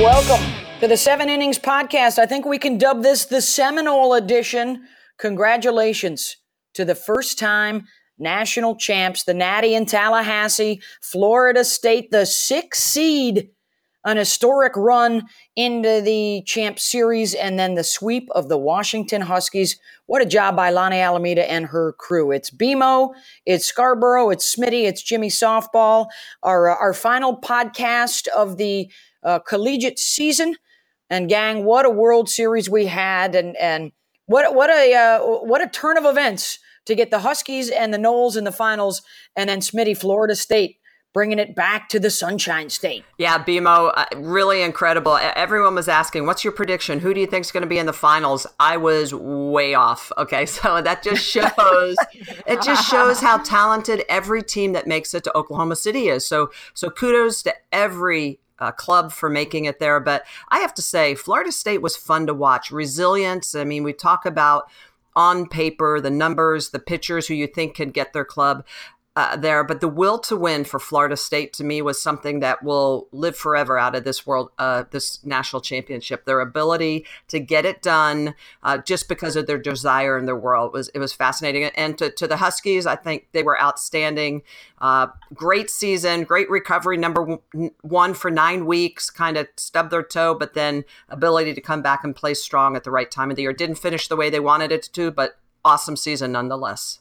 Welcome to the 7 Innings Podcast. I think we can dub this the Seminole edition. Congratulations to the first-time national champs, the Natty in Tallahassee, Florida State, the 6th seed, an historic run into the Champ Series, and then the sweep of the Washington Huskies. What a job by Lonnie Alameda and her crew. It's BMO, it's Scarborough, it's Smitty, it's Jimmy Softball, our final podcast of the collegiate season. And gang, what a World Series we had, and what a turn of events to get the Huskies and the Noles in the finals, and then Smitty, Florida State, bringing it back to the Sunshine State. Yeah, BMO, really incredible. Everyone was asking, what's your prediction? Who do you think is going to be in the finals? I was way off. Okay, so that just shows, it just shows how talented every team that makes it to Oklahoma City is. So kudos to every club for making it there. But I have to say, Florida State was fun to watch. Resilience. I mean, we talk about on paper, the numbers, the pitchers who you think can get their club there, but the will to win for Florida State to me was something that will live forever out of this this national championship. Their ability to get it done just because of their desire in their world it was fascinating. And to the Huskies, I think they were outstanding. Great season, great recovery. Number one for 9 weeks, kind of stubbed their toe, but then ability to come back and play strong at the right time of the year. Didn't finish the way they wanted it to, but awesome season nonetheless.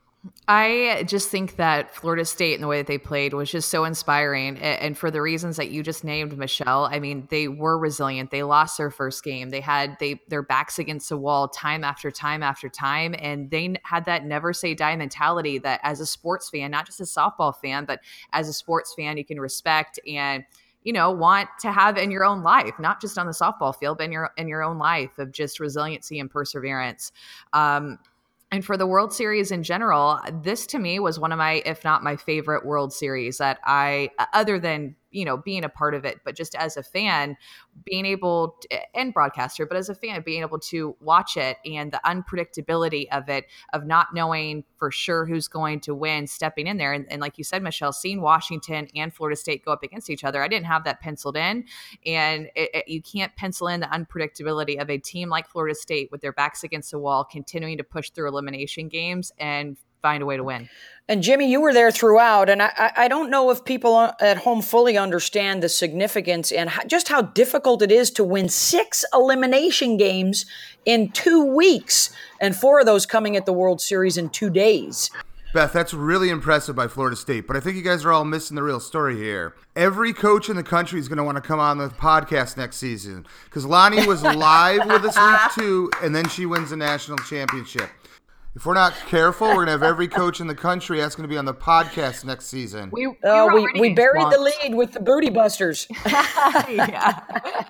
I just think that Florida State and the way that they played was just so inspiring. And for the reasons that you just named, Michelle, I mean, they were resilient. They lost their first game. They had their backs against the wall time after time after time. And they had that never say die mentality that as a sports fan, not just a softball fan, but as a sports fan, you can respect and want to have in your own life, not just on the softball field, but in your own life, of just resiliency and perseverance. And for the World Series in general, this to me was one of my, if not my favorite World Series that other than, being a part of it, but just as a fan, being able to, and broadcaster, but as a fan, being able to watch it and the unpredictability of it, of not knowing for sure who's going to win, stepping in there. And like you said, Michelle, seeing Washington and Florida State go up against each other, I didn't have that penciled in. And you can't pencil in the unpredictability of a team like Florida State with their backs against the wall, continuing to push through elimination games and find a way to win. And Jimmy, you were there throughout, and I don't know if people at home fully understand the significance and just how difficult it is to win 6 elimination games in 2 weeks, and 4 of those coming at the World Series in 2 days. Beth, that's really impressive by Florida State, but I think you guys are all missing the real story here. Every coach in the country is going to want to come on the podcast next season because Lonnie was live with us week 2, and then she wins the national championship. If we're not careful, we're going to have every coach in the country that's going to be on the podcast next season. We buried the lead with the Booty Busters. Yeah.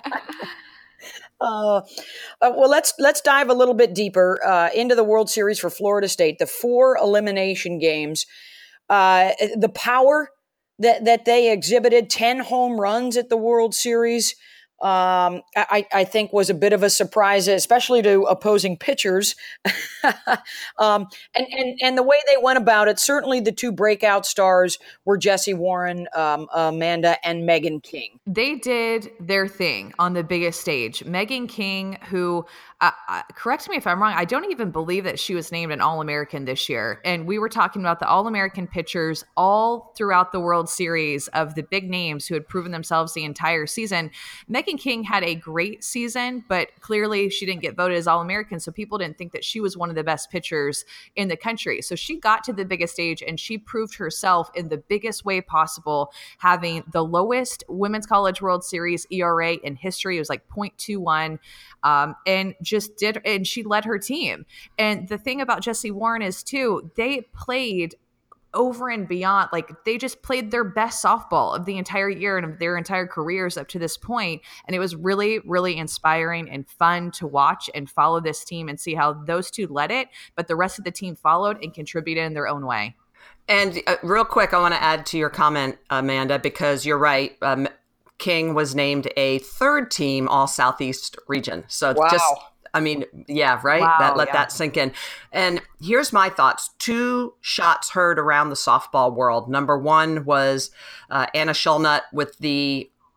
Well, let's dive a little bit deeper into the World Series for Florida State. The 4 elimination games, the power that they exhibited, 10 home runs at the World Series. I think was a bit of a surprise, especially to opposing pitchers. And the way they went about it, certainly the 2 breakout stars were Jessie Warren, Amanda, and Megan King. They did their thing on the biggest stage. Megan King, who, correct me if I'm wrong, I don't even believe that she was named an All-American this year. And we were talking about the All-American pitchers all throughout the World Series of the big names who had proven themselves the entire season. Megan King had a great season, but clearly she didn't get voted as All-American, so people didn't think that she was one of the best pitchers in the country. So she got to the biggest stage and she proved herself in the biggest way possible, having the lowest Women's College World Series ERA in history. It was like 0.21. And she led her team. And the thing about Jessie Warren is too, they played over and beyond, like they just played their best softball of the entire year and of their entire careers up to this point. And it was really, really inspiring and fun to watch and follow this team and see how those 2 led it, but the rest of the team followed and contributed in their own way. And real quick, I want to add to your comment, Amanda, because you're right. King was named a 3rd team All Southeast region. So wow. Right? Wow, Let that sink in. And here's my thoughts. 2 shots heard around the softball world. Number 1 was Anna Shulnut with the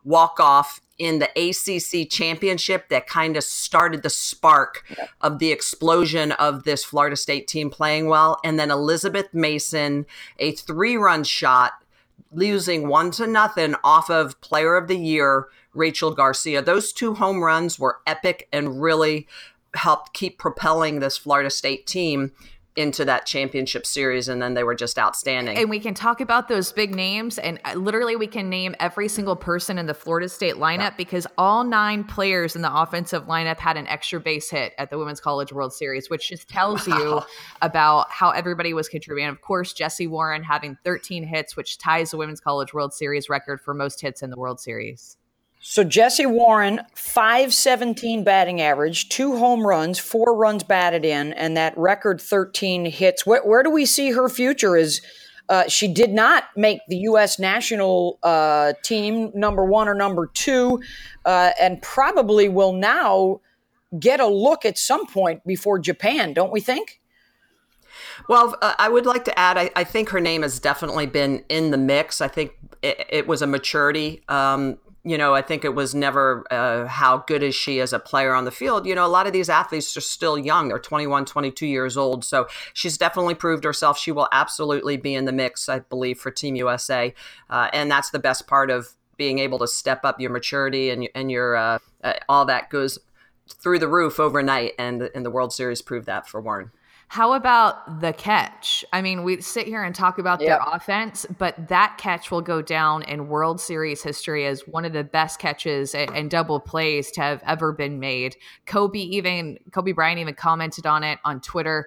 walk-off in the ACC championship that kind of started the spark of the explosion of this Florida State team playing well. And then Elizabeth Mason, a 3-run shot, losing 1-0 off of Player of the Year, Rachel Garcia. Those 2 home runs were epic and really helped keep propelling this Florida State team into that championship series, and then they were just outstanding. And we can talk about those big names, and literally we can name every single person in the Florida State lineup because all 9 players in the offensive lineup had an extra base hit at the Women's College World Series, which just tells you about how everybody was contributing. Of course, Jessie Warren having 13 hits, which ties the Women's College World Series record for most hits in the World Series. So Jessie Warren, .517 batting average, 2 home runs, 4 runs batted in, and that record 13 hits. Where do we see her future? She did not make the U.S. national team number 1 or number 2, and probably will now get a look at some point before Japan, don't we think? Well, I would like to add, I think her name has definitely been in the mix. I think it was a maturity. I think it was never how good is she as a player on the field. A lot of these athletes are still young. They're 21, 22 years old. So she's definitely proved herself. She will absolutely be in the mix, I believe, for Team USA. And that's the best part of being able to step up your maturity and your all that goes through the roof overnight. And the World Series proved that for Warren. How about the catch? I mean, we sit here and talk about their offense, but that catch will go down in World Series history as one of the best catches and double plays to have ever been made. Kobe Bryant even commented on it on Twitter.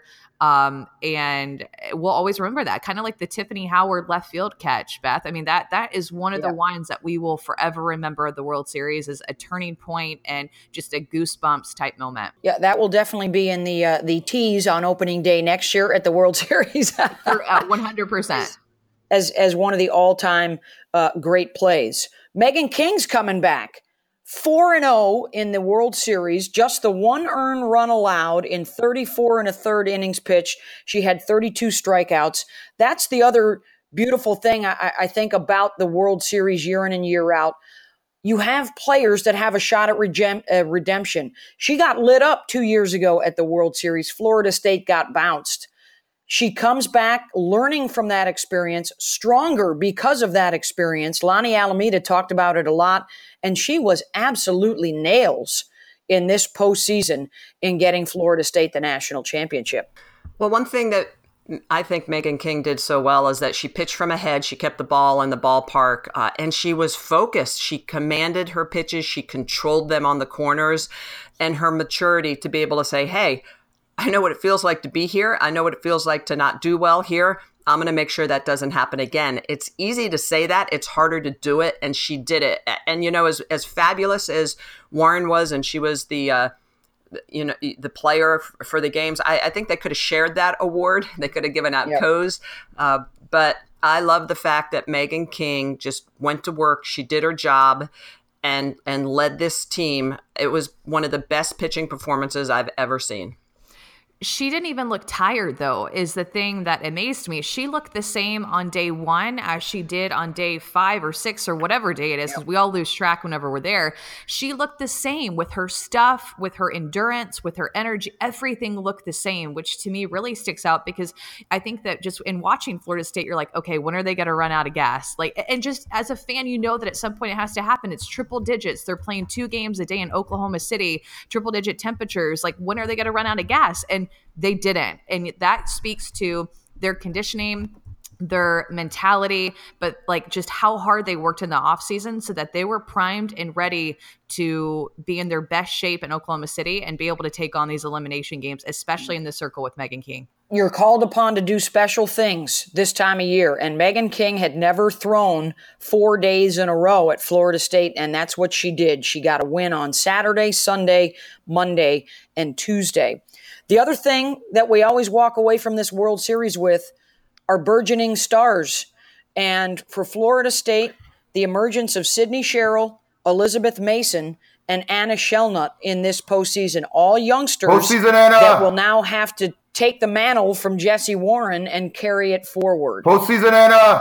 And we'll always remember that, kind of like the Tiffany Howard left field catch, Beth. I mean, that is one of the ones that we will forever remember the World Series as a turning point and just a goosebumps type moment. Yeah, that will definitely be in the tease on opening day next year at the World Series. 100%. As one of the all-time great plays. Megan King's coming back. 4-0 in the World Series, just the 1 earned run allowed in 34 1/3 innings pitched. She had 32 strikeouts. That's the other beautiful thing I think about the World Series year in and year out. You have players that have a shot at redemption. She got lit up 2 years ago at the World Series. Florida State got bounced. She comes back learning from that experience, stronger because of that experience. Lonnie Alameda talked about it a lot, and she was absolutely nails in this postseason in getting Florida State the national championship. Well, one thing that I think Megan King did so well is that she pitched from ahead. She kept the ball in the ballpark, and she was focused. She commanded her pitches. She controlled them on the corners, and her maturity to be able to say, hey, I know what it feels like to be here. I know what it feels like to not do well here. I'm going to make sure that doesn't happen again. It's easy to say that. It's harder to do it. And she did it. And, as fabulous as Warren was, and she was the player for the games, I think they could have shared that award. They could have given out codes. But I love the fact that Megan King just went to work. She did her job and led this team. It was one of the best pitching performances I've ever seen. She didn't even look tired, though, is the thing that amazed me. She looked the same on day 1 as she did on day 5 or 6 or whatever day it is, because we all lose track whenever we're there. She looked the same with her stuff, with her endurance, with her energy. Everything looked the same, which to me really sticks out because I think that just in watching Florida State, you're like, okay, when are they going to run out of gas? And just as a fan, you know that at some point it has to happen. It's triple digits. They're playing 2 games a day in Oklahoma City, triple digit temperatures. When are they going to run out of gas? And they didn't. And that speaks to their conditioning, their mentality, but just how hard they worked in the offseason so that they were primed and ready to be in their best shape in Oklahoma City and be able to take on these elimination games, especially in the circle with Megan King. You're called upon to do special things this time of year, and Megan King had never thrown 4 days in a row at Florida State, and that's what she did. She got a win on Saturday, Sunday, Monday, and Tuesday. The other thing that we always walk away from this World Series with are burgeoning stars. And for Florida State, the emergence of Sydney Sherrill, Elizabeth Mason, and Anna Shellnut in this postseason, all youngsters that will now have to take the mantle from Jessie Warren and carry it forward. Postseason, Anna!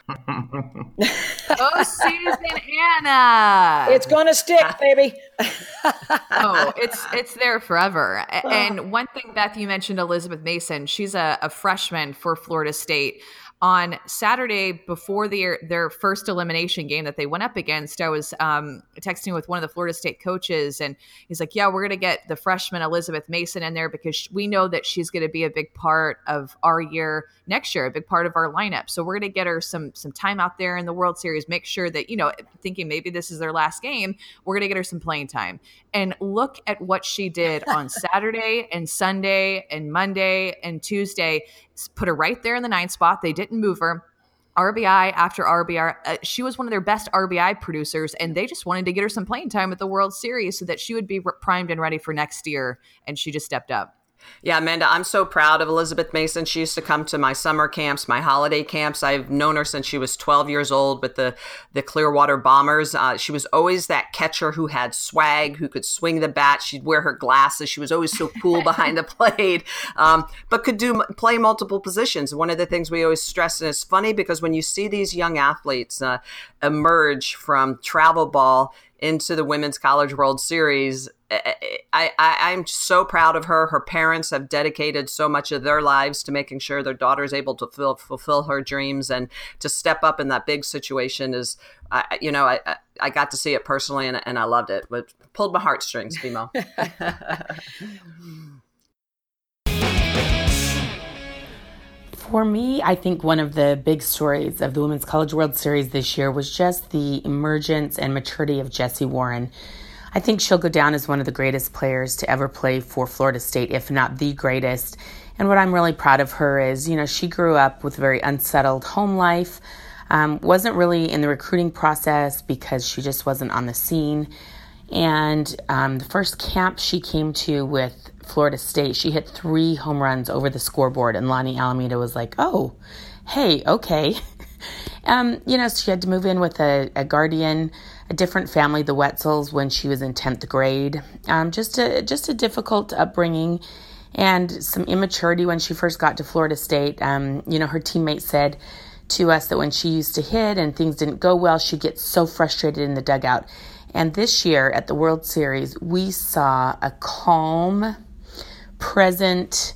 Oh, Susan Anna. It's gonna stick, baby. Oh, it's there forever. And one thing, Beth, you mentioned Elizabeth Mason. She's a freshman for Florida State. On Saturday, before their first elimination game that they went up against, I was texting with one of the Florida State coaches, and he's like, yeah, we're going to get the freshman Elizabeth Mason in there because we know that she's going to be a big part of our year next year, a big part of our lineup. So we're going to get her some time out there in the World Series, make sure that, thinking maybe this is their last game, we're going to get her some playing time. And look at what she did on Saturday and Sunday and Monday and Tuesday. Put her right there in the 9th spot. They didn't move her. RBI after RBI. She was one of their best RBI producers, and they just wanted to get her some playing time at the World Series so that she would be primed and ready for next year, and she just stepped up. Yeah, Amanda, I'm so proud of Elizabeth Mason. She used to come to my summer camps, my holiday camps. I've known her since she was 12 years old with the Clearwater Bombers. She was always that catcher who had swag, who could swing the bat. She'd wear her glasses. She was always so cool behind the plate, but could play multiple positions. One of the things we always stress, and it's funny because when you see these young athletes emerge from travel ball into the Women's College World Series, I'm so proud of her. Her parents have dedicated so much of their lives to making sure their daughter is able to fulfill her dreams, and to step up in that big situation is, I got to see it personally, and I loved it. It pulled my heartstrings, Fimo. For me, I think one of the big stories of the Women's College World Series this year was just the emergence and maturity of Jessie Warren. I think she'll go down as one of the greatest players to ever play for Florida State, if not the greatest. And what I'm really proud of her is, she grew up with a very unsettled home life, wasn't really in the recruiting process because she just wasn't on the scene. And the first camp she came to with Florida State, she hit 3 home runs over the scoreboard, and Lonnie Alameda was like, oh, hey, okay. She had to move in with a guardian, a different family, the Wetzels, when she was in 10th grade. Just a difficult upbringing and some immaturity when she first got to Florida State. Her teammates said to us that when she used to hit and things didn't go well, she'd get so frustrated in the dugout. And this year at the World Series, we saw a calm, present,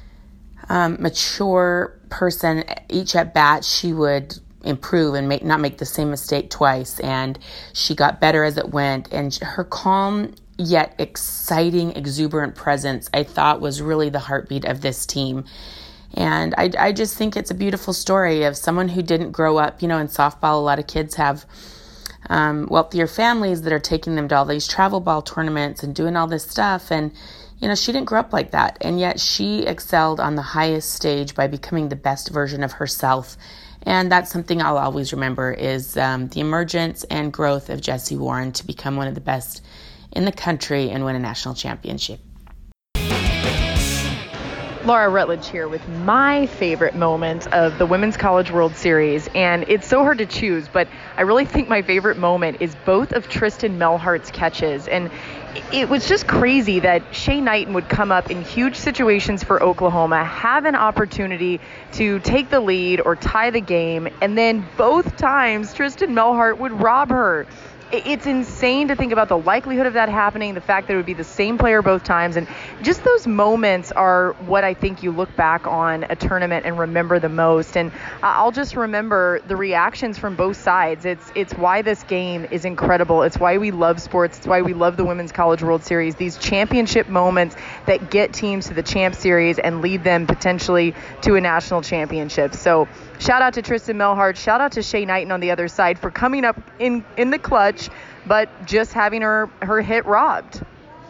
mature person. Each at bat, she would improve and not make the same mistake twice. And she got better as it went. And her calm yet exciting, exuberant presence, I thought, was really the heartbeat of this team. And I just think it's a beautiful story of someone who didn't grow up. In softball, a lot of kids have wealthier families that are taking them to all these travel ball tournaments and doing all this stuff. And, she didn't grow up like that. And yet she excelled on the highest stage by becoming the best version of herself. And that's something I'll always remember is the emergence and growth of Jessie Warren to become one of the best in the country and win a national championship. Laura Rutledge here with my favorite moment of the Women's College World Series. And it's so hard to choose, but I really think my favorite moment is both of Tristan Melhart's catches. And it was just crazy that Shay Knighton would come up in huge situations for Oklahoma, have an opportunity to take the lead or tie the game, and then both times Tristan Melhart would rob her. It's insane to think about the likelihood of that happening, the fact that it would be the same player both times. And just those moments are what I think you look back on a tournament and remember the most. And I'll just remember the reactions from both sides. It's why this game is incredible. It's why we love sports. It's why we love the Women's College World Series. These championship moments that get teams to the Champ Series and lead them potentially to a national championship. So shout out to Tristan Melhart. Shout out to Shay Knighton on the other side for coming up in the clutch, but just having her hit robbed.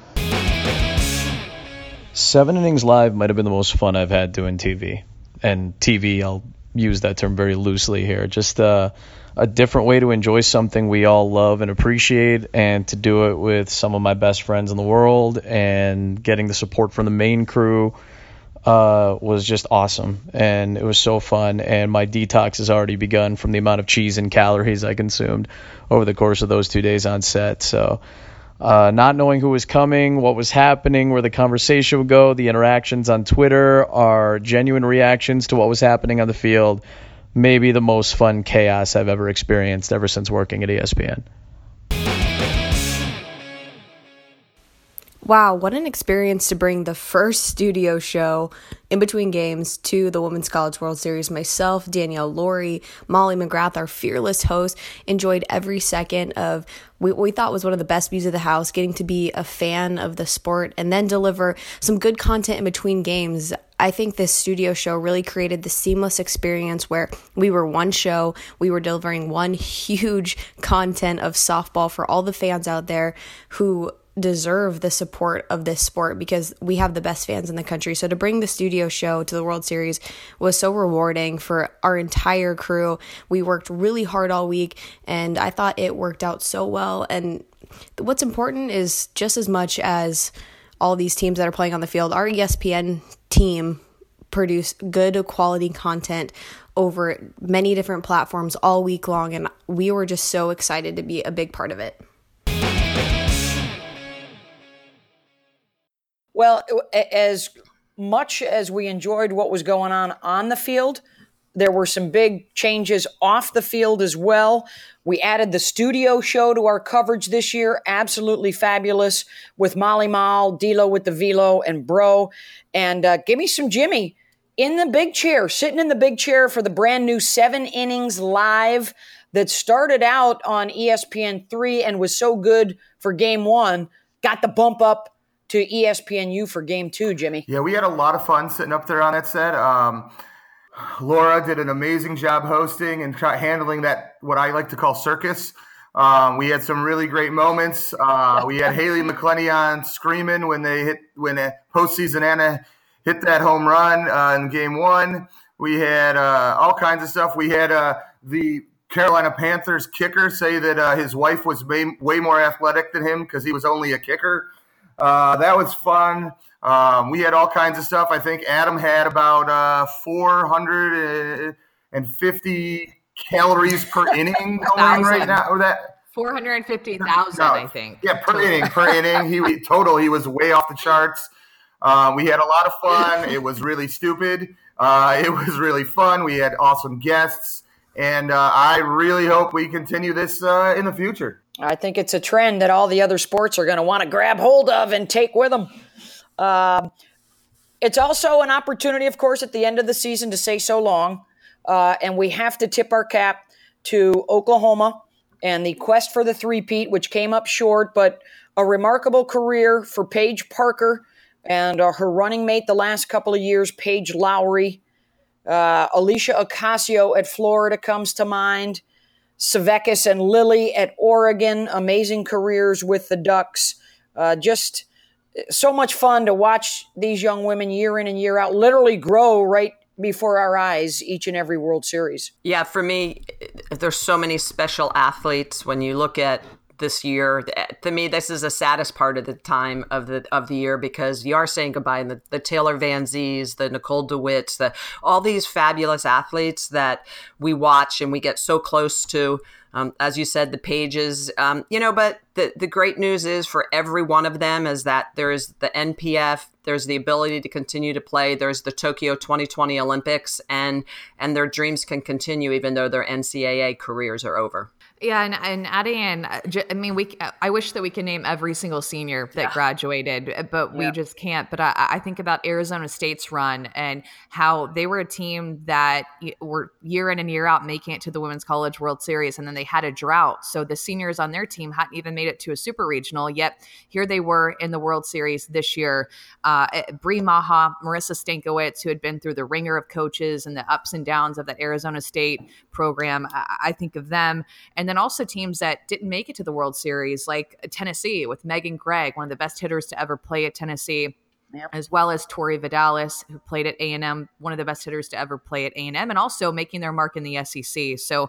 7 Innings Live might have been the most fun I've had doing TV. And TV, I'll use that term very loosely here. Just a different way to enjoy something we all love and appreciate, and to do it with some of my best friends in the world, and getting the support from the main crew was just awesome. And it was so fun. And my detox has already begun from the amount of cheese and calories I consumed over the course of those 2 days on set. So not knowing who was coming, what was happening, where the conversation would go, the interactions on Twitter, our genuine reactions to what was happening on the field maybe the most fun chaos I've ever experienced ever since working at ESPN. Wow, what an experience to bring the first studio show in between games to the Women's College World Series. Myself, Danielle Laurie, Molly McGrath, our fearless host, enjoyed every second of what we thought was one of the best views of the house, getting to be a fan of the sport and then deliver some good content in between games. I think this studio show really created the seamless experience where we were one show, we were delivering one huge content of softball for all the fans out there who deserve the support of this sport, because we have the best fans in the country. So to bring the studio show to the World Series was so rewarding for our entire crew. We worked really hard all week, and I thought it worked out so well. And what's important is, just as much as all these teams that are playing on the field, our ESPN team produced good quality content over many different platforms all week long, and we were just so excited to be a big part of it. Well, as much as we enjoyed what was going on the field, there were some big changes off the field as well. We added the studio show to our coverage this year. Absolutely fabulous, with Molly Mall, D-Lo with the Velo, and Bro. And give me some Jimmy in the big chair, sitting in the big chair for the brand new 7 Innings Live that started out on ESPN3 and was so good for Game 1, got the bump up to ESPNU for Game 2, Jimmy. Yeah, we had a lot of fun sitting up there on that set. Laura did an amazing job hosting and handling that, what I like to call circus. We had some really great moments. We had Haley McClenny on screaming when postseason Anna hit that home run in Game 1. We had all kinds of stuff. We had the Carolina Panthers kicker say that his wife was way more athletic than him because he was only a kicker. That was fun. We had all kinds of stuff. I think Adam had about 450 calories per inning going right now. Or that 450,000, I think. Yeah, per inning. He was way off the charts. We had a lot of fun. It was really stupid. It was really fun. We had awesome guests, and I really hope we continue this in the future. I think it's a trend that all the other sports are going to want to grab hold of and take with them. It's also an opportunity, of course, at the end of the season to say so long. And we have to tip our cap to Oklahoma and the quest for the three-peat, which came up short, but a remarkable career for Paige Parker and her running mate the last couple of years, Paige Lowry. Alicia Ocasio at Florida comes to mind. Savekis and Lilly at Oregon, amazing careers with the Ducks. Just so much fun to watch these young women year in and year out literally grow right before our eyes each and every World Series. Yeah, for me, there's so many special athletes. When you look at this year, to me, this is the saddest part of the time of the year, because you are saying goodbye. And the Taylor Van Zees, the Nicole DeWitts, all these fabulous athletes that we watch and we get so close to. As you said, the Pages, but the great news is for every one of them is that there is the NPF, there's the ability to continue to play, there's the Tokyo 2020 Olympics, and their dreams can continue even though their NCAA careers are over. Yeah, and adding in, I wish that we could name every single senior that graduated, but we just can't. But I think about Arizona State's run and how they were a team that were year in and year out making it to the Women's College World Series, and then they had a drought. So the seniors on their team hadn't even made it to a super regional, yet here they were in the World Series this year. Bree Maha, Marissa Stankiewicz, who had been through the ringer of coaches and the ups and downs of that Arizona State program, I think of them. And then also teams that didn't make it to the World Series, like Tennessee with Megan Gregg, one of the best hitters to ever play at Tennessee, as well as Tori Vidalis, who played at A&M, one of the best hitters to ever play at A&M, and also making their mark in the SEC. So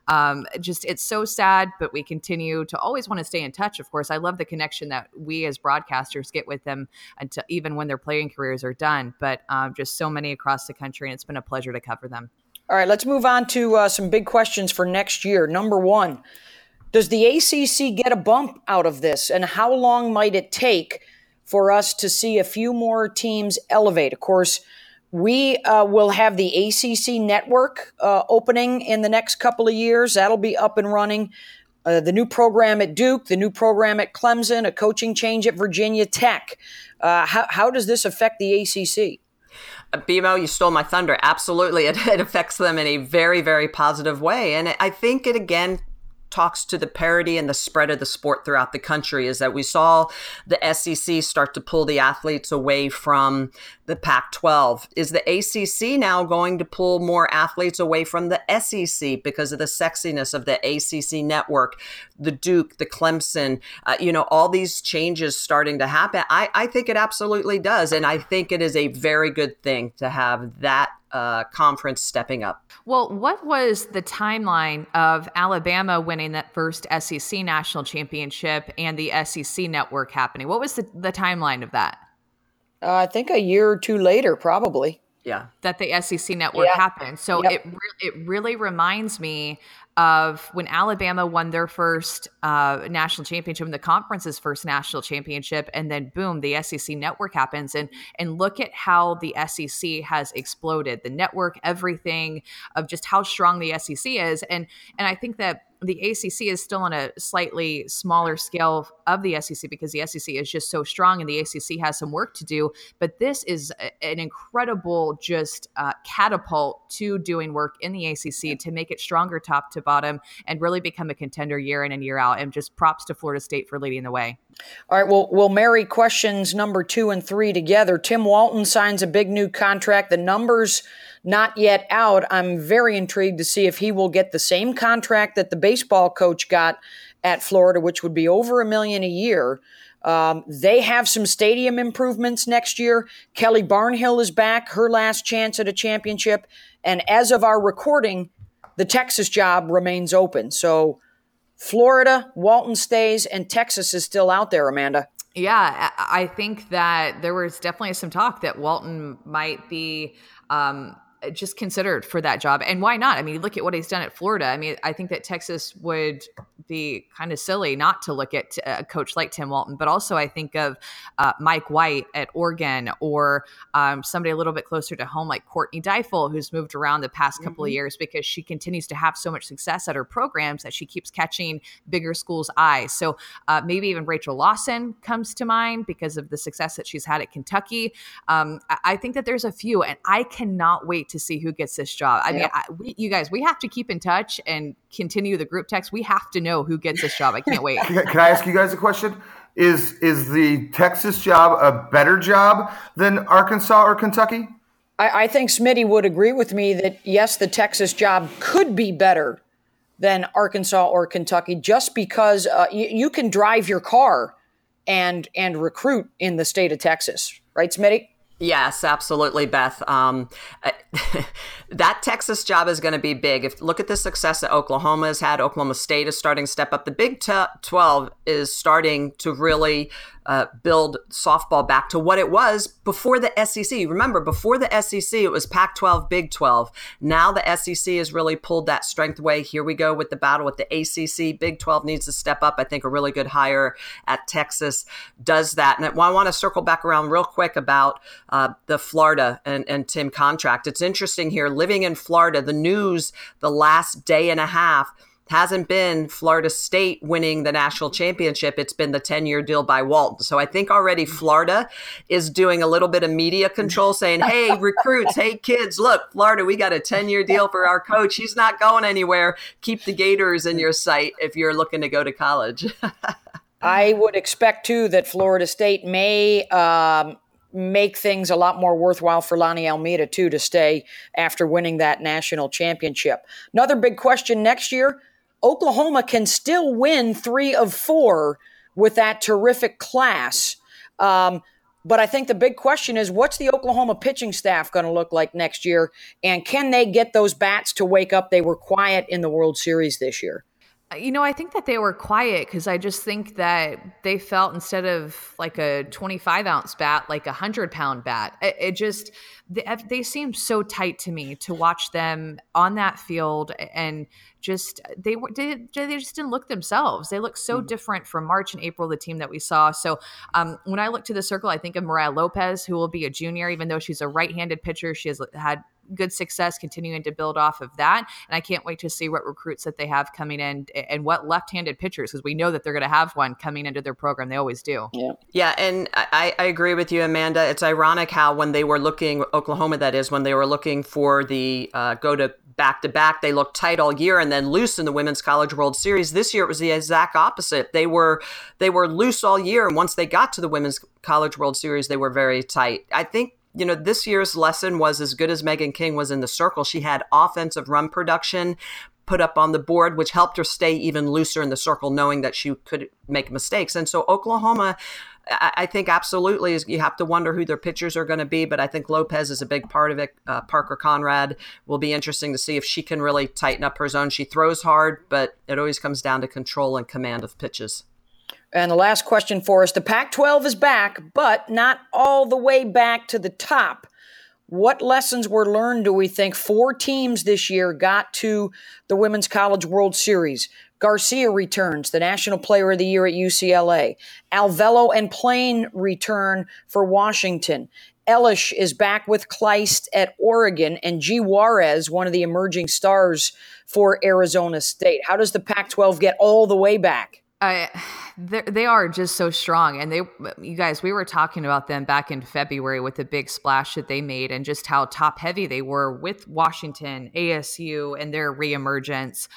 it's so sad, but we continue to always want to stay in touch. Of course, I love the connection that we as broadcasters get with them until even when their playing careers are done, but just so many across the country, and it's been a pleasure to cover them. All right, let's move on to some big questions for next year. Number one, does the ACC get a bump out of this? And how long might it take for us to see a few more teams elevate? Of course, We will have the ACC network opening in the next couple of years. That'll be up and running. The new program at Duke, the new program at Clemson, a coaching change at Virginia Tech. How does this affect the ACC? BMO, you stole my thunder. Absolutely. It affects them in a very, very positive way. And I think it, again, talks to the parity and the spread of the sport throughout the country, is that we saw the SEC start to pull the athletes away from the Pac-12. Is the ACC now going to pull more athletes away from the SEC because of the sexiness of the ACC network, the Duke, the Clemson, all these changes starting to happen? I think it absolutely does. And I think it is a very good thing to have that conference stepping up. Well, what was the timeline of Alabama winning that first SEC national championship and the SEC network happening? What was the timeline of that? I think a year or two later, probably. Yeah. That the SEC network happened. So it really reminds me of when Alabama won their first national championship, and the conference's first national championship, and then boom, the SEC network happens. And look at how the SEC has exploded. The network, everything of just how strong the SEC is. And I think that the ACC is still on a slightly smaller scale of the SEC because the SEC is just so strong and the ACC has some work to do. But this is an incredible just catapult to doing work in the ACC to make it stronger top to bottom and really become a contender year in and year out. And just props to Florida State for leading the way. All right, well, we'll marry questions number 2 and 3 together. Tim Walton signs a big new contract. The numbers not yet out. I'm very intrigued to see if he will get the same contract that the baseball coach got at Florida, which would be over $1 million a year. They have some stadium improvements next year. Kelly Barnhill is back, her last chance at a championship. And as of our recording, the Texas job remains open. So Florida, Walton stays, and Texas is still out there, Amanda. Yeah, I think that there was definitely some talk that Walton might be just considered for that job. And why not? I mean, look at what he's done at Florida. I mean, I think that Texas would be kind of silly not to look at a coach like Tim Walton, but also I think of Mike White at Oregon, or somebody a little bit closer to home like Courtney Deifel, who's moved around the past couple of years because she continues to have so much success at her programs that she keeps catching bigger schools' eyes. So maybe even Rachel Lawson comes to mind because of the success that she's had at Kentucky. I think that there's a few, and I cannot wait to see who gets this job. I mean, you guys, we have to keep in touch and continue the group text. We have to know who gets this job. I can't wait. Can I ask you guys a question? Is the Texas job a better job than Arkansas or Kentucky? I think Smitty would agree with me that, yes, the Texas job could be better than Arkansas or Kentucky just because you can drive your car and recruit in the state of Texas. Right, Smitty? Yes, absolutely, Beth. That Texas job is going to be big. Look at the success that Oklahoma has had. Oklahoma State is starting to step up. The Big 12 is starting to really build softball back to what it was before the SEC. Remember, before the SEC, it was Pac-12, Big 12. Now the SEC has really pulled that strength away. Here we go with the battle with the ACC. Big 12 needs to step up. I think a really good hire at Texas does that. And I want to circle back around real quick about the Florida and Tim contract. It's interesting here, living in Florida, the news the last day and a half hasn't been Florida State winning the national championship. It's been the 10-year deal by Walton. So I think already Florida is doing a little bit of media control, saying, hey, recruits, hey, kids, look, Florida, we got a 10-year deal for our coach. He's not going anywhere. Keep the Gators in your sight if you're looking to go to college. I would expect, too, that Florida State may make things a lot more worthwhile for Lonnie Almeida, too, to stay after winning that national championship. Another big question next year, Oklahoma can still win 3 of 4 with that terrific class. But I think the big question is, what's the Oklahoma pitching staff going to look like next year? And can they get those bats to wake up? They were quiet in the World Series this year. I think that they were quiet because I just think that they felt instead of like a 25-ounce bat, like a 100-pound bat. They seemed so tight to me to watch them on that field, and just they just didn't look themselves. They look so different from March and April, the team that we saw. So when I look to the circle, I think of Mariah Lopez, who will be a junior, even though she's a right-handed pitcher. She has had good success continuing to build off of that. And I can't wait to see what recruits that they have coming in and what left-handed pitchers, because we know that they're going to have one coming into their program. They always do. Yeah. And I agree with you, Amanda. It's ironic how when they were looking, Oklahoma, that is, when they were looking for the go to back-to-back, they looked tight all year and then loose in the Women's College World Series. This year, it was the exact opposite. They were loose all year. And once they got to the Women's College World Series, they were very tight. I think this year's lesson was as good as Megan King was in the circle. She had offensive run production put up on the board, which helped her stay even looser in the circle, knowing that she could make mistakes. And so Oklahoma, I think absolutely you have to wonder who their pitchers are going to be, but I think Lopez is a big part of it. Parker Conrad will be interesting to see if she can really tighten up her zone. She throws hard, but it always comes down to control and command of pitches. And the last question for us, the Pac-12 is back, but not all the way back to the top. What lessons were learned, do we think? 4 teams this year got to the Women's College World Series. Garcia returns, the National Player of the Year at UCLA. Alvelo and Plain return for Washington. Elish is back with Kleist at Oregon, and G. Juarez, one of the emerging stars for Arizona State. How does the Pac-12 get all the way back? They are just so strong. And you guys, we were talking about them back in February with the big splash that they made and just how top heavy they were with Washington, ASU, and their reemergence,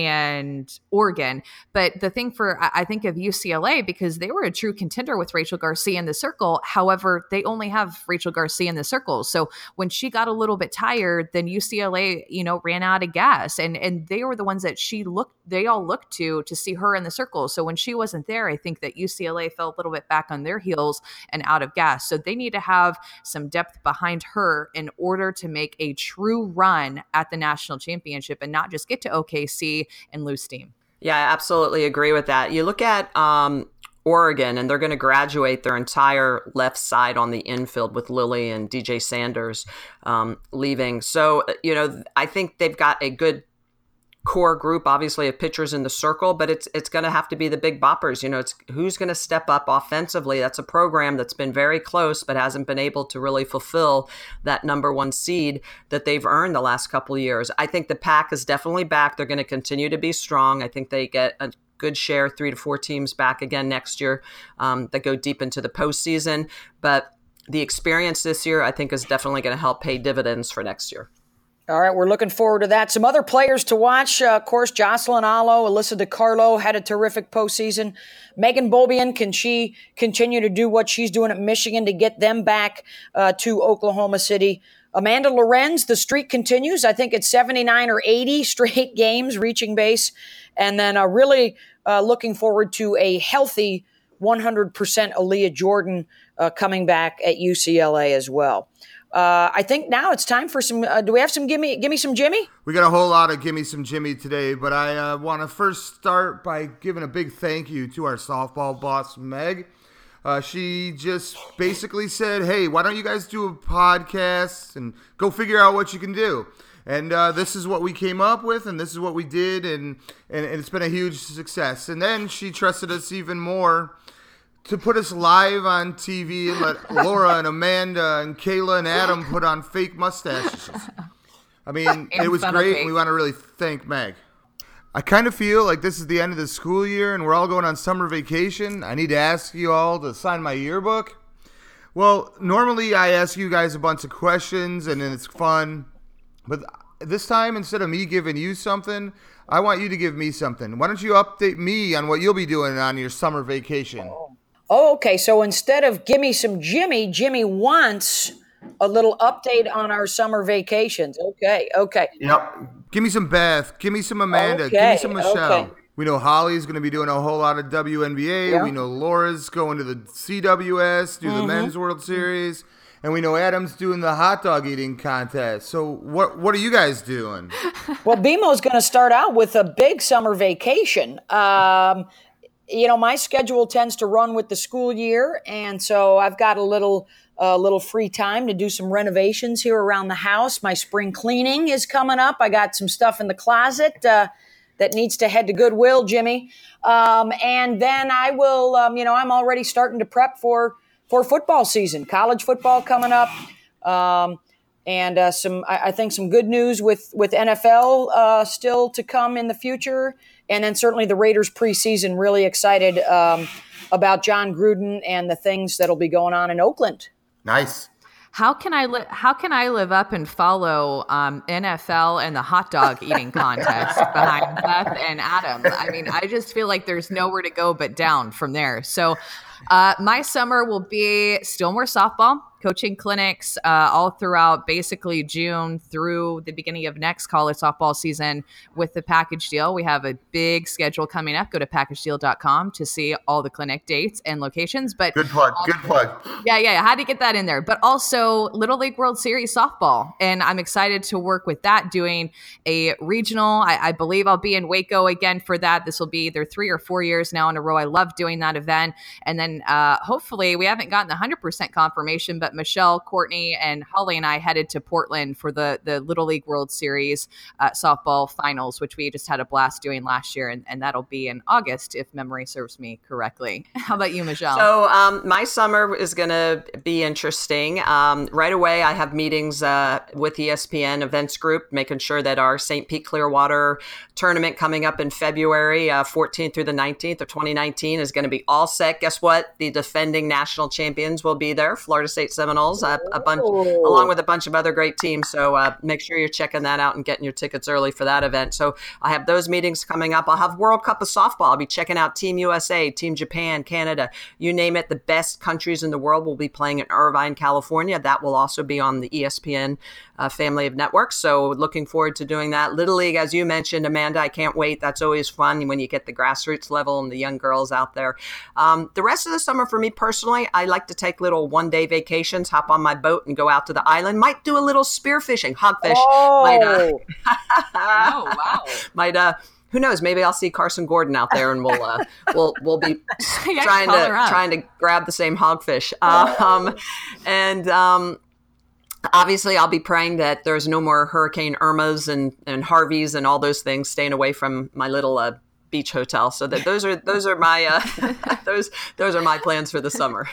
and Oregon. But the thing I think of UCLA, because they were a true contender with Rachel Garcia in the circle. However, they only have Rachel Garcia in the circle. So when she got a little bit tired, then UCLA, ran out of gas, and they were the ones that they all looked to see her in the circle. So when she wasn't there, I think that UCLA fell a little bit back on their heels and out of gas. So they need to have some depth behind her in order to make a true run at the national championship and not just get to OKC and lose steam. Yeah, I absolutely agree with that. You look at Oregon, and they're going to graduate their entire left side on the infield with Lily and DJ Sanders leaving. So, I think they've got a good core group, obviously, of pitchers in the circle, but it's going to have to be the big boppers. It's who's going to step up offensively. That's a program that's been very close, but hasn't been able to really fulfill that number 1 seed that they've earned the last couple of years. I think the Pac is definitely back. They're going to continue to be strong. I think they get a good share, 3 to 4 teams back again next year that go deep into the postseason. But the experience this year, I think, is definitely going to help pay dividends for next year. All right, we're looking forward to that. Some other players to watch, of course, Jocelyn Alo, Alyssa DiCarlo had a terrific postseason. Megan Bobian, can she continue to do what she's doing at Michigan to get them back to Oklahoma City? Amanda Lorenz, the streak continues. I think it's 79 or 80 straight games reaching base. And then really looking forward to a healthy 100% Aaliyah Jordan coming back at UCLA as well. I think now it's time for some, do we have some Gimme Some Jimmy? We got a whole lot of Gimme Some Jimmy today, but I want to first start by giving a big thank you to our softball boss, Meg. She just basically said, hey, why don't you guys do a podcast and go figure out what you can do? And this is what we came up with, and this is what we did, and it's been a huge success. And then she trusted us even more to put us live on TV and let Laura and Amanda and Kayla and Adam put on fake mustaches. I mean, it was great, and we want to really thank Meg. I kind of feel like this is the end of the school year, and we're all going on summer vacation. I need to ask you all to sign my yearbook. Well, normally I ask you guys a bunch of questions, and it's fun. But this time, instead of me giving you something, I want you to give me something. Why don't you update me on what you'll be doing on your summer vacation? Oh, okay. So instead of Gimme Some Jimmy, Jimmy wants a little update on our summer vacations. Okay. Yep. Give me some Beth. Give me some Amanda. Give me some Michelle. Okay. We know Holly's going to be doing a whole lot of WNBA. Yeah. We know Laura's going to the CWS, do the Men's World Series. And we know Adam's doing the hot dog eating contest. So what are you guys doing? Well, BMO's going to start out with a big summer vacation. My schedule tends to run with the school year, and so I've got a little free time to do some renovations here around the house. My spring cleaning is coming up. I got some stuff in the closet that needs to head to Goodwill, Jimmy. And then I will, I'm already starting to prep for football season, college football coming up. And I think some good news with NFL still to come in the future. And then certainly the Raiders preseason, really excited about John Gruden and the things that'll be going on in Oakland. Nice. How can I live up and follow NFL and the hot dog eating contest behind Beth and Adam? I mean, I just feel like there's nowhere to go but down from there. So my summer will be still more softball, coaching clinics all throughout basically June through the beginning of next college softball season with the package deal. We have a big schedule coming up. Go to packagedeal.com to see all the clinic dates and locations. But good plug. Yeah. I had to get that in there. But also Little League World Series softball. And I'm excited to work with that, doing a regional. I believe I'll be in Waco again for that. This will be either 3 or 4 years now in a row. I love doing that event. And then hopefully, we haven't gotten the 100% confirmation, but Michelle, Courtney, and Holly and I headed to Portland for the Little League World Series softball finals, which we just had a blast doing last year. And that'll be in August, if memory serves me correctly. How about you, Michelle? So my summer is going to be interesting. Right away, I have meetings with ESPN Events Group, making sure that our St. Pete Clearwater tournament coming up in February 14th through the 19th of 2019 is going to be all set. Guess what? The defending national champions will be there, Florida State Seminoles, along with a bunch of other great teams. So make sure you're checking that out and getting your tickets early for that event. So I have those meetings coming up. I'll have World Cup of softball. I'll be checking out Team USA, Team Japan, Canada, you name it. The best countries in the world will be playing in Irvine, California. That will also be on the ESPN family of networks. So looking forward to doing that. Little League, as you mentioned, Amanda, I can't wait. That's always fun when you get the grassroots level and the young girls out there. The rest of the summer for me personally, I like to take little one-day vacations, hop on my boat and go out to the island. Might do a little spearfishing, hogfish. Oh, Oh, wow. Who knows? Maybe I'll see Carson Gordon out there, and we'll be trying to grab the same hogfish. Obviously, I'll be praying that there's no more Hurricane Irmas and Harveys and all those things staying away from my little beach hotel. So that those are my those are my plans for the summer.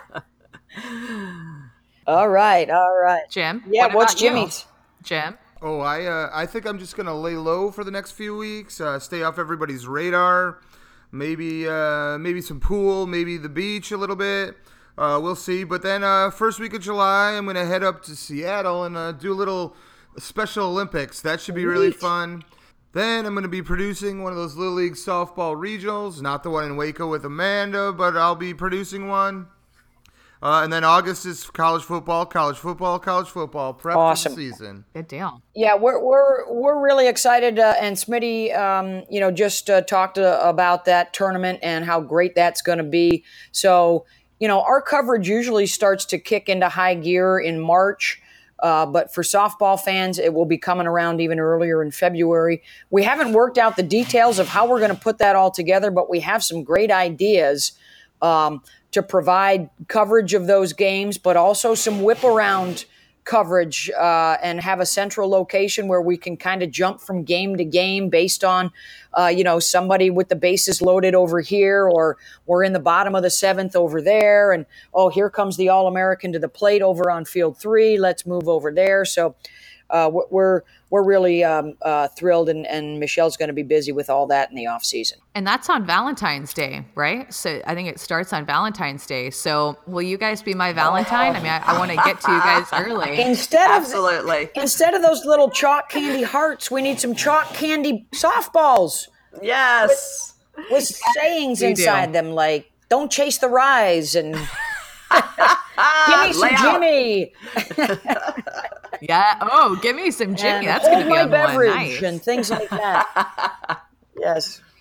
All right. Jim? Yeah, what's Jimmy's? Jim? Oh, I think I'm just gonna lay low for the next few weeks. Stay off everybody's radar. Maybe some pool, maybe the beach a little bit. We'll see. But then first week of July, I'm gonna head up to Seattle and do a little Special Olympics. That should be really fun. Then I'm going to be producing one of those Little League softball regionals, not the one in Waco with Amanda, but I'll be producing one. And then August is college football. Prep Awesome. for the season. Good deal. Yeah, we're really excited, and Smitty, just talked about that tournament and how great that's going to be. So, our coverage usually starts to kick into high gear in March. But for softball fans, it will be coming around even earlier in February. We haven't worked out the details of how we're going to put that all together, but we have some great ideas to provide coverage of those games, but also some whip-around coverage and have a central location where we can kind of jump from game to game based on, somebody with the bases loaded over here, or we're in the bottom of the seventh over there, and, here comes the All-American to the plate over on field 3. Let's move over there. So we're really thrilled, and Michelle's going to be busy with all that in the off season. And that's on Valentine's Day, right? So I think it starts on Valentine's Day. So will you guys be my Valentine? I mean, I want to get to you guys early. Instead of those little chalk candy hearts, we need some chalk candy softballs. Yes. With sayings inside them like, don't chase the rise, and give me some Jimmy. Yeah. Oh, give me some Jimmy. That's going to be a beverage nice. and things like that. Yes.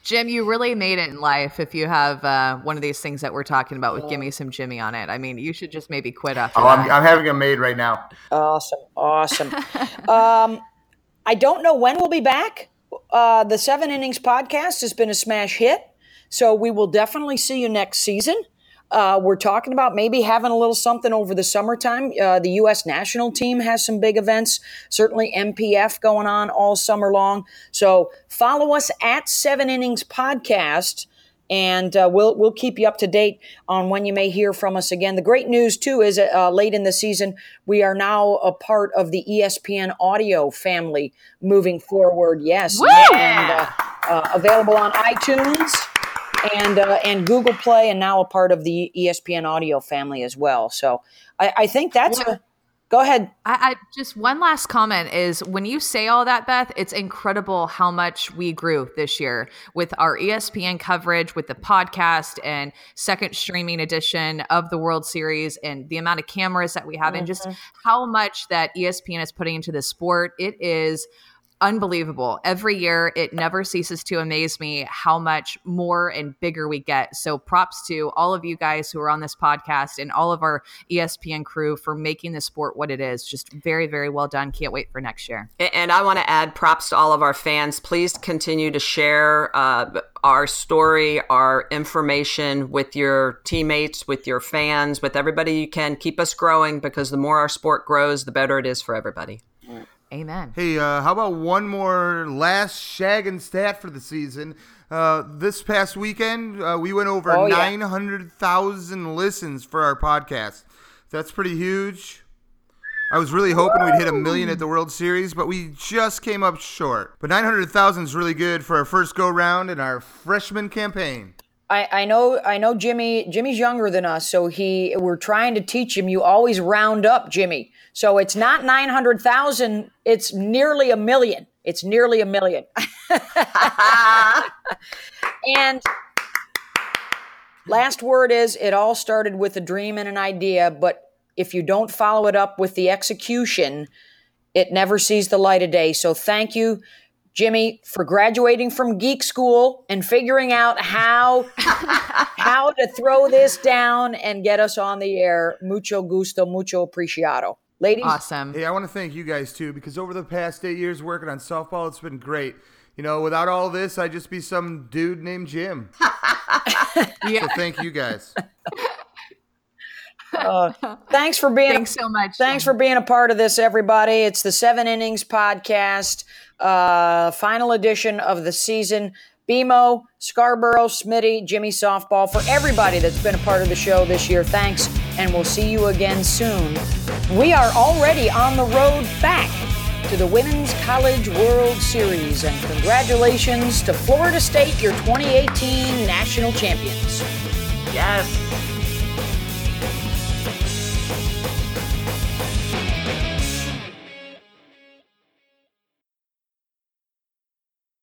Jim, you really made it in life if you have one of these things that we're talking about with Gimme Some Jimmy on it. I mean, you should just maybe quit after that. I'm having them made right now. Awesome. I don't know when we'll be back. The 7 Innings podcast has been a smash hit, so we will definitely see you next season. We're talking about maybe having a little something over the summertime. The U.S. national team has some big events, certainly MPF going on all summer long. So follow us at 7 Innings Podcast, and we'll keep you up to date on when you may hear from us again. The great news, too, is late in the season, we are now a part of the ESPN audio family moving forward. Yes. Woo! And available on iTunes and Google Play, and now a part of the ESPN audio family as well. So I think that's go ahead. I just one last comment is when you say all that, Beth, it's incredible how much we grew this year with our ESPN coverage, with the podcast and second streaming edition of the World Series, and the amount of cameras that we have, and just how much that ESPN is putting into the sport. It is unbelievable. Every year, it never ceases to amaze me how much more and bigger we get. So props to all of you guys who are on this podcast and all of our ESPN crew for making the sport what it is. Just very, very well done. Can't wait for next year. And I want to add props to all of our fans. Please continue to share our story, our information with your teammates, with your fans, with everybody you can. Keep us growing, because the more our sport grows, the better it is for everybody. Amen. Hey, how about one more last shagging stat for the season? This past weekend, we went over 900,000 listens for our podcast. That's pretty huge. I was really hoping we'd hit 1 million at the World Series, but we just came up short. But 900,000 is really good for our first go-round in our freshman campaign. I know Jimmy's younger than us, so we're trying to teach him, you always round up, Jimmy. So it's not 900,000, it's nearly 1 million. It's nearly 1 million. And last word is, it all started with a dream and an idea, but if you don't follow it up with the execution, it never sees the light of day. So thank you, Jimmy, for graduating from geek school and figuring out how to throw this down and get us on the air. Mucho gusto, mucho apreciado. Ladies. Awesome. Hey, I want to thank you guys, too, because over the past 8 years working on softball, it's been great. You know, without all this, I'd just be some dude named Jim. So thank you guys. Thanks so much. Thanks for being a part of this, everybody. It's the 7 Innings podcast, final edition of the season. BMO, Scarborough, Smitty, Jimmy Softball, for everybody that's been a part of the show this year, thanks, and we'll see you again soon. We are already on the road back to the Women's College World Series, and congratulations to Florida State, your 2018 national champions. Yes.